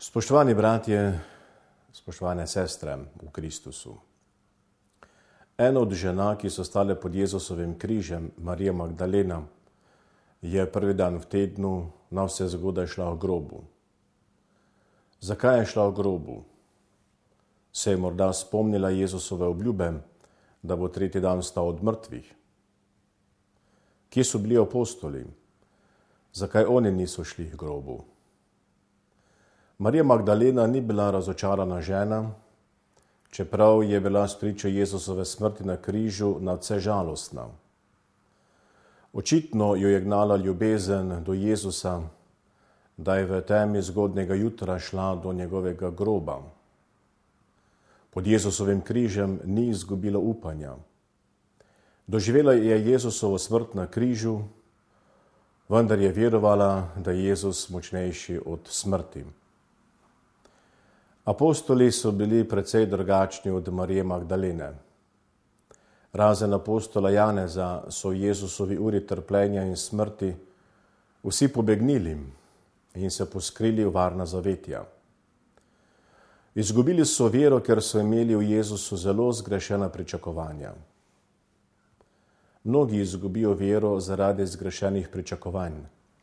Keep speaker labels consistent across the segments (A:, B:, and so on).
A: Spoštovani bratje, spoštovane sestre v Kristusu. Ena od žena, ki so stale pod Jezusovim križem, Marija Magdalena, je prvi dan v tednu navsezgodaj šla v grobu. Zakaj je šla v grobu? Se je morda spomnila Jezusove obljube, da bo tretji dan vstal od mrtvih? Kje so bili apostoli? Zakaj oni niso šli v grobu? Marija Magdalena ni bila razočarana žena, čeprav je bila spričo Jezusove smrti na križu nadvse žalostna. Očitno jo je gnala ljubezen do Jezusa, da je v temi zgodnega jutra šla do njegovega groba. Pod Jezusovim križem ni izgubila upanja. Doživela je Jezusovo smrt na križu, vendar je verovala, da je Jezus močnejši od smrti. Apostoli so bili precej drugačni od Marije Magdalene. Razen apostola Janeza so v Jezusovi uri trpljenja in smrti vsi pobegnili in se poskrili v varna zavetja. Izgubili so vero, ker so imeli v Jezusu zelo zgrešena pričakovanja. Mnogi izgubijo vero zaradi zgrešenih pričakovanj.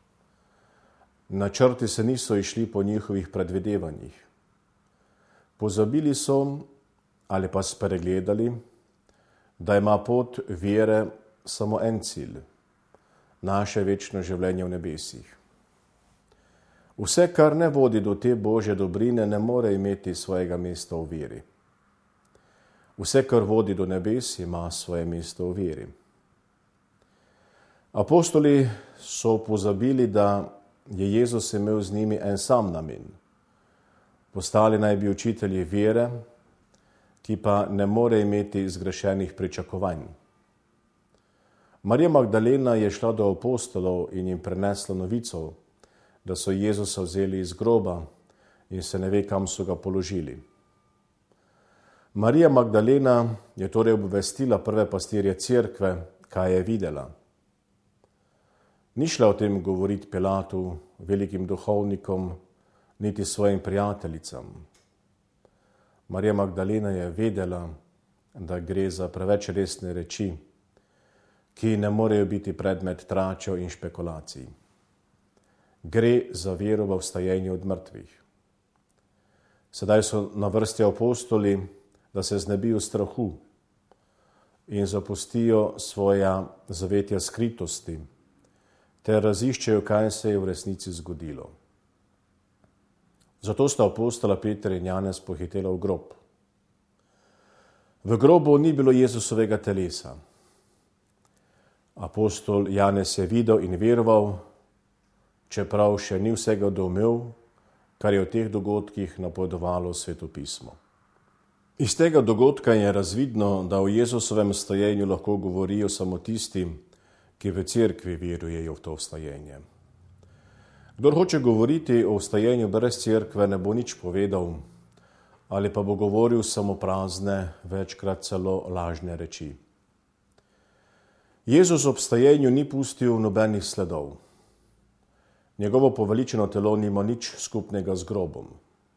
A: Načrti se niso išli po njihovih predvidevanjih. Pozabili so ali pa spregledali, da ima pot vere samo en cilj, naše večno življenje v nebesih. Vse, kar ne vodi do te Božje dobrine, ne more imeti svojega mesta v veri. Vse, kar vodi do nebes, ima svoje mesto v veri. Apostoli so pozabili, da je Jezus imel z njimi en sam namen. Postali naj bi učitelji vere, ki pa ne more imeti zgrešenih pričakovanj. Marija Magdalena je šla do apostolov in jim prenesla novico, da so Jezusa vzeli iz groba in se ne ve, kam so ga položili. Marija Magdalena je torej obvestila prve pastirje cerkve, kaj je videla. Ni šla o tem govoriti Pilatu, velikim duhovnikom, niti svojim prijateljicam. Marija Magdalena je vedela, da gre za preveč resne reči, ki ne morejo biti predmet tračev in špekulacij. Gre za vero v vstajenje od mrtvih. Sedaj so na vrsti apostoli, da se znebijo strahu in zapustijo svoja zavetja skritosti, ter raziščejo, kaj se je v resnici zgodilo. Zato sta apostola Peter in Janez pohitela v grob. V grobu ni bilo Jezusovega telesa. Apostol Janez je videl in veroval, čeprav še ni vsega doumel, kar je o teh dogodkih napovedovalo Sveto pismo. Iz tega dogodka je razvidno, da o Jezusovem vstajenju lahko govorijo samo tisti, ki v cerkvi verujejo v to vstajenje. Kdor hoče govoriti o vstajenju brez cerkve, ne bo nič povedal, ali pa bo govoril samo prazne, večkrat celo lažne reči. Jezus ob vstajenju ni pustil nobenih sledov. Njegovo poveličeno telo nima nič skupnega z grobom.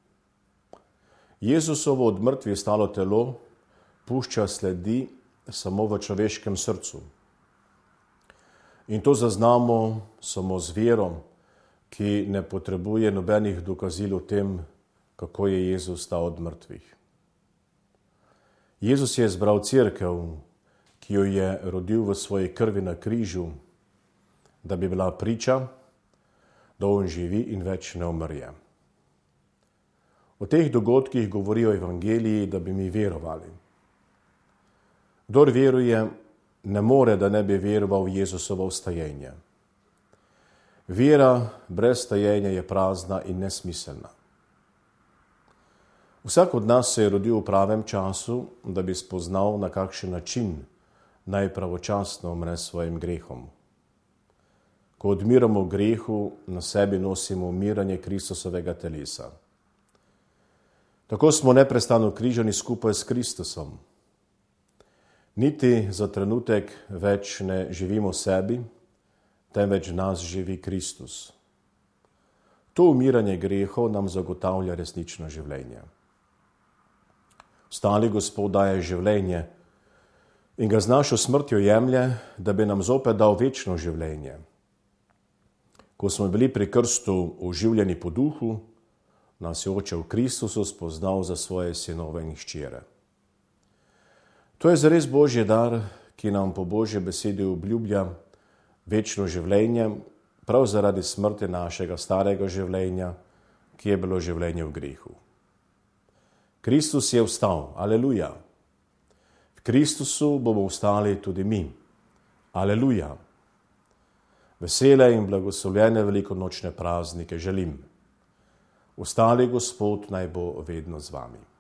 A: Jezusovo od mrtvih stalo telo pušča sledi samo v človeškem srcu. In to zaznamo samo z vero, ki ne potrebuje nobenih dokazil o tem, kako je Jezus stal od mrtvih. Jezus je izbral cerkev, ki jo je rodil v svoji krvi na križu, da bi bila priča, da on živi in več ne umrje. O teh dogodkih govorijo evangeliji, da bi mi verovali. Kdor veruje, ne more, da ne bi veroval v Jezusovo vstajenje. Vera brez vstajenja je prazna in nesmiselna. Vsak od nas se je rodil v pravem času, da bi spoznal, na kakšen način naj pravočasno umre s svojim grehom. Ko odmiramo grehu, na sebi nosimo umiranje Kristusovega telesa. Tako smo neprestano križani skupaj s Kristusom. Niti za trenutek več ne živimo sebi, temveč nas živi Kristus. to umiranje grehov nam zagotavlja resnično življenje. Vstali Gospod daje življenje in ga z našo smrtjo jemlje, da bi nam zopet dal večno življenje. Ko smo bili pri krstu oživljeni po duhu, nas je Oče v Kristusu spoznal za svoje sinove in hčere. To je zares Božji dar, ki nam po Božji besedi obljublja večno življenje, prav zaradi smrti našega starega življenja, ki je bilo življenje v grehu. Kristus je vstal, aleluja. V Kristusu bomo vstali tudi mi, aleluja. Vesele in blagoslovljene velikonočne praznike želim. Vstali Gospod naj bo vedno z vami.